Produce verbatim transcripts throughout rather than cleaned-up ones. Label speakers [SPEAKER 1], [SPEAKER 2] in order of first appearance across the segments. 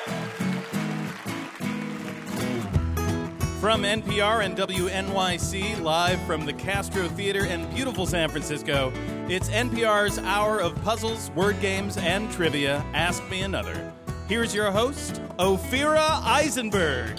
[SPEAKER 1] From N P R and W N Y C, live from the Castro Theater in beautiful San Francisco, it's N P R's hour of puzzles, word games, and trivia. Ask Me Another. Here's your host, Ophira Eisenberg.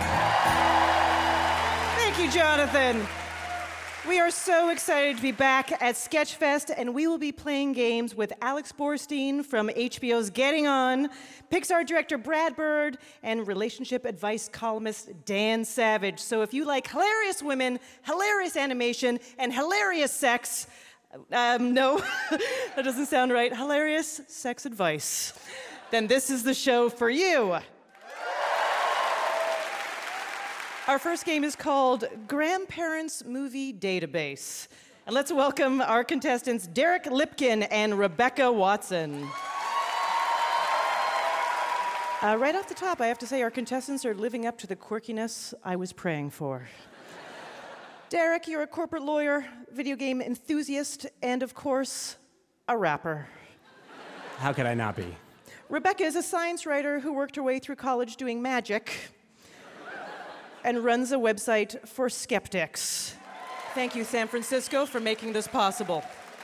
[SPEAKER 2] Thank you, Jonathan. We are so excited to be back at Sketchfest, and we will be playing games with Alex Borstein from H B O's Getting On, Pixar director Brad Bird, and relationship advice columnist Dan Savage. So if you like hilarious women, hilarious animation, and hilarious sex, um, no, that doesn't sound right, hilarious sex advice, then this is the show for you. Our first game is called Grandparents Movie Database. And let's welcome our contestants, Derek Lipkin and Rebecca Watson. Uh, right off the top, I have to say our contestants are living up to the quirkiness I was praying for. Derek, you're a corporate lawyer, video game enthusiast, and of course, a rapper.
[SPEAKER 3] How could I not be?
[SPEAKER 2] Rebecca is a science writer who worked her way through college doing magic and runs a website for skeptics. Thank you, San Francisco, for making this possible.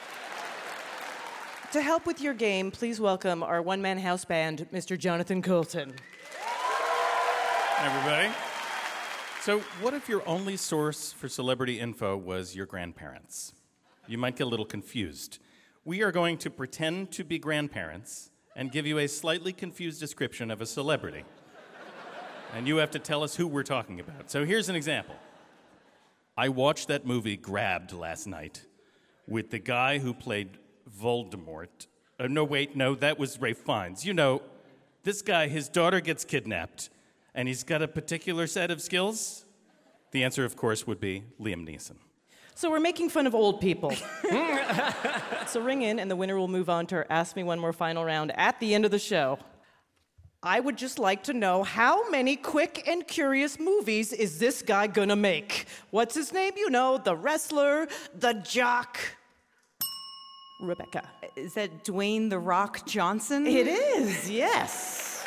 [SPEAKER 2] To help with your game, please welcome our one-man house band, Mister Jonathan Coulton.
[SPEAKER 1] Hi, everybody. So what if your only source for celebrity info was your grandparents? You might get a little confused. We are going to pretend to be grandparents and give you a slightly confused description of a celebrity. And you have to tell us who we're talking about. So here's an example. I watched that movie Grabbed last night with the guy who played Voldemort. Uh, no, wait, no, that was Ralph Fiennes. You know, this guy, his daughter gets kidnapped, and he's got a particular set of skills. The answer, of course, would be Liam Neeson.
[SPEAKER 2] So we're making fun of old people. So ring in, and the winner will move on to our Ask Me One More final round at the end of the show. I would just like to know, how many quick and curious movies is this guy gonna make? What's his name? You know, the wrestler, the jock. Rebecca.
[SPEAKER 4] Is that Dwayne "The Rock" Johnson?
[SPEAKER 2] It is, yes.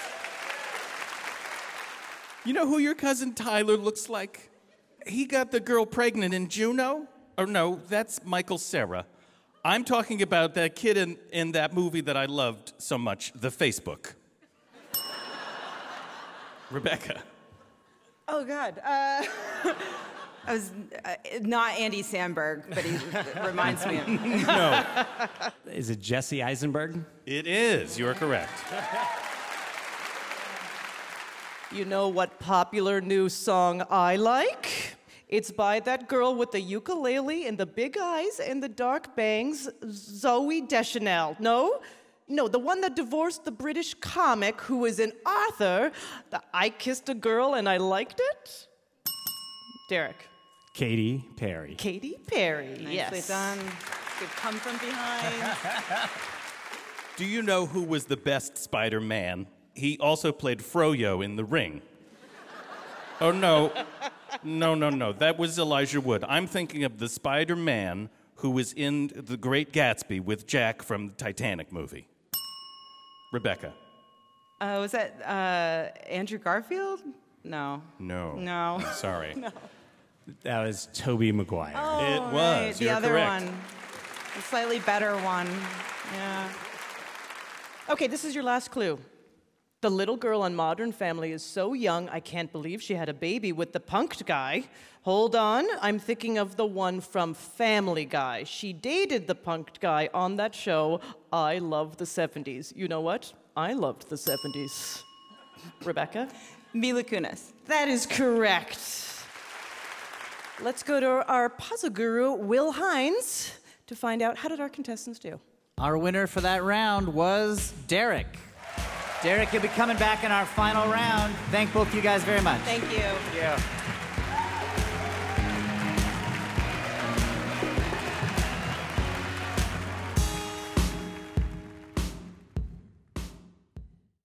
[SPEAKER 1] You know who your cousin Tyler looks like? He got the girl pregnant in Juno? Or no, that's Michael Cera. I'm talking about that kid in, in that movie that I loved so much, The Facebook. Rebecca.
[SPEAKER 4] Oh, God. Uh, I was uh, not Andy Samberg, but he reminds me of him.
[SPEAKER 1] No.
[SPEAKER 3] Is it Jesse Eisenberg?
[SPEAKER 1] It is. You're correct.
[SPEAKER 2] You know what popular new song I like? It's by that girl with the ukulele and the big eyes and the dark bangs, Zooey Deschanel. No? No, the one that divorced the British comic who was an author. The I Kissed a Girl and I Liked It? Derek.
[SPEAKER 3] Katy Perry.
[SPEAKER 2] Katy Perry,
[SPEAKER 4] Nicely
[SPEAKER 2] yes.
[SPEAKER 4] done. Good come from behind.
[SPEAKER 1] Do you know who was the best Spider-Man? He also played Froyo in The Ring. Oh, no. No, no, no. That was Elijah Wood. I'm thinking of the Spider-Man who was in The Great Gatsby with Jack from the Titanic movie. Rebecca.
[SPEAKER 4] Uh, was that uh, Andrew Garfield? No.
[SPEAKER 1] No.
[SPEAKER 4] No.
[SPEAKER 1] I'm sorry.
[SPEAKER 4] No.
[SPEAKER 3] That was Tobey Maguire.
[SPEAKER 4] Oh,
[SPEAKER 1] It
[SPEAKER 4] right.
[SPEAKER 1] was.
[SPEAKER 4] The
[SPEAKER 1] You're
[SPEAKER 4] other
[SPEAKER 1] correct.
[SPEAKER 4] one. The slightly better one. Yeah.
[SPEAKER 2] Okay, this is your last clue. The little girl on Modern Family is so young, I can't believe she had a baby with the punked guy. Hold on, I'm thinking of the one from Family Guy. She dated the punked guy on that show, I Love the seventies. You know what? I loved the seventies. Rebecca?
[SPEAKER 4] Mila Kunis.
[SPEAKER 2] That is correct. Let's go to our puzzle guru, Will Hines, to find out, how did our contestants do?
[SPEAKER 5] Our winner for that round was Derek. Derek, you'll be coming back in our final round. Thank both you guys very much.
[SPEAKER 4] Thank you.
[SPEAKER 5] Yeah.